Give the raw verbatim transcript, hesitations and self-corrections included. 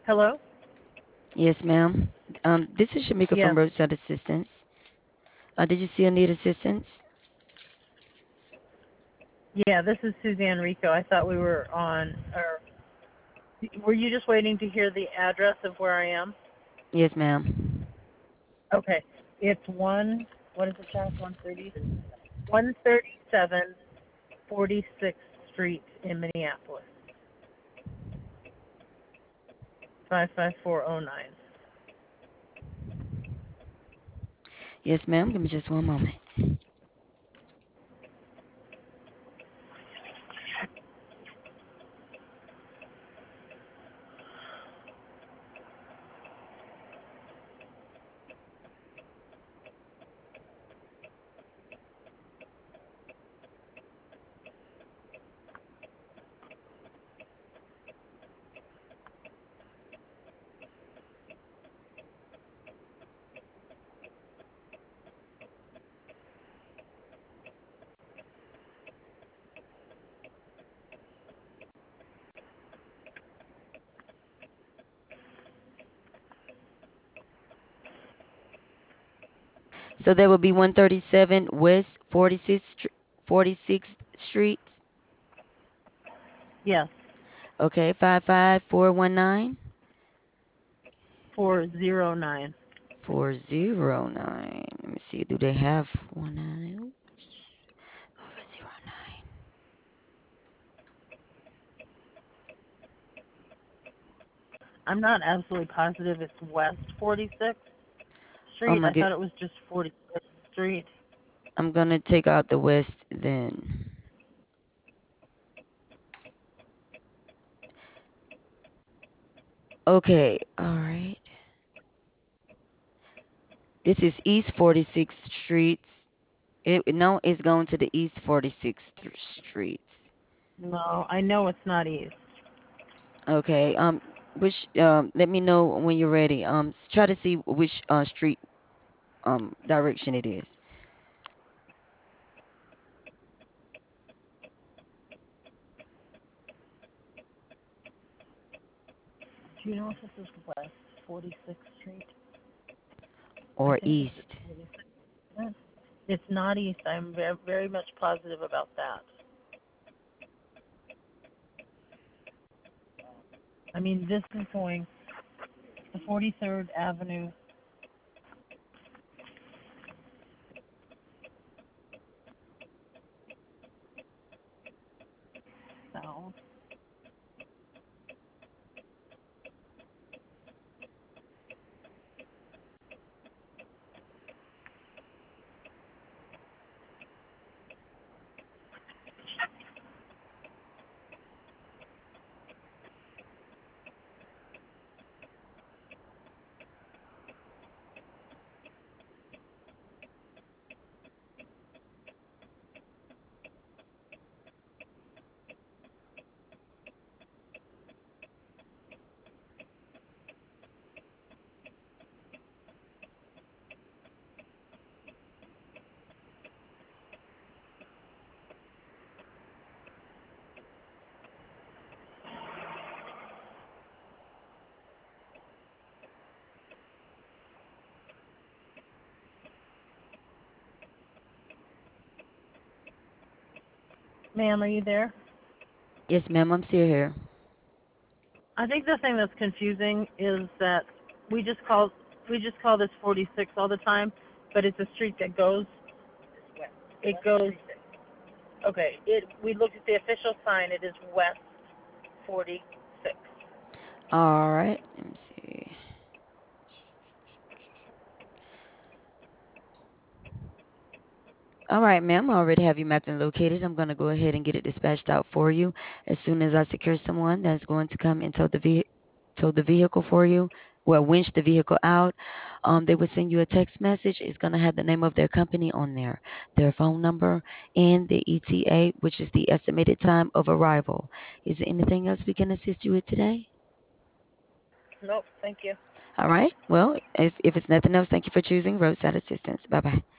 Hello? Yes, ma'am. Um, this is Shamika from Yes. Roadside Assistance. Uh, did you still need assistance? Yeah, this is Suzanne Rico. I thought we were on, or were you just waiting to hear the address of where I am? Yes, ma'am. Okay. It's one, what is it, Jack? one thirty? one thirty-seven forty-sixth Street in Minneapolis. five five four oh nine. Yes, ma'am. Give me just one moment. So that would be one thirty-seven West forty-sixth, Str- forty-sixth Street. Yes, Okay, five five four one nine four oh nine. four oh nine. Let me see. Do they have one nine four oh nine? I'm not absolutely positive it's West forty-sixth Oh Street. my I god. thought it was just forty-sixth Street. I'm gonna take out the West then. Okay, all right. This is East forty-sixth Street. It no, it's going to the East forty-sixth th- Street. No, I know it's not East. Okay. Um, which um, let me know when you're ready. Um, s- try to see which uh street um direction it is. Do you know if this is West forty-sixth Street? I Or think this is east. forty-sixth. It's not East. I'm very, very much positive about that. I mean, this is going to forty-third Avenue South. Ma'am, are you there? Yes, ma'am. I'm still here. I think the thing that's confusing is that we just call we just call this forty-six all the time, but it's a street that goes. It goes. Okay. It. We looked at the official sign. It is West forty-six. All right. Let me see. All right, ma'am. I already have you mapped and located. I'm gonna go ahead and get it dispatched out for you as soon as I secure someone that's going to come and tow the ve- tow the vehicle for you. Well, winch the vehicle out. Um, they will send you a text message. It's gonna have the name of their company on there, their phone number, and the E T A, which is the estimated time of arrival. Is there anything else we can assist you with today? Nope. Thank you. All right. Well, if, if it's nothing else, thank you for choosing Roadside Assistance. Bye bye.